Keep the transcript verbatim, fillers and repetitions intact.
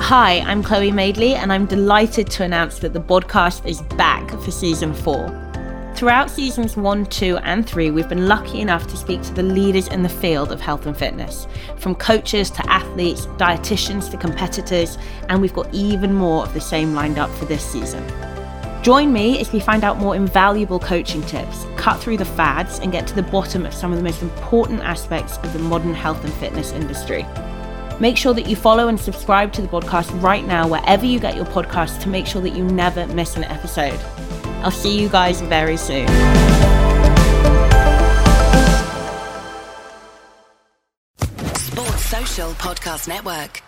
Hi, I'm Chloe Madeley, and I'm delighted to announce that the podcast is back for season four. Throughout seasons one, two, and three, we've been lucky enough to speak to the leaders in the field of health and fitness, from coaches to athletes, dietitians to competitors, and we've got even more of the same lined up for this season. Join me as we find out more invaluable coaching tips, cut through the fads, and get to the bottom of some of the most important aspects of the modern health and fitness industry. Make sure that you follow and subscribe to the podcast right now, wherever you get your podcasts, to make sure that you never miss an episode. I'll see you guys very soon. Sports Social Podcast Network.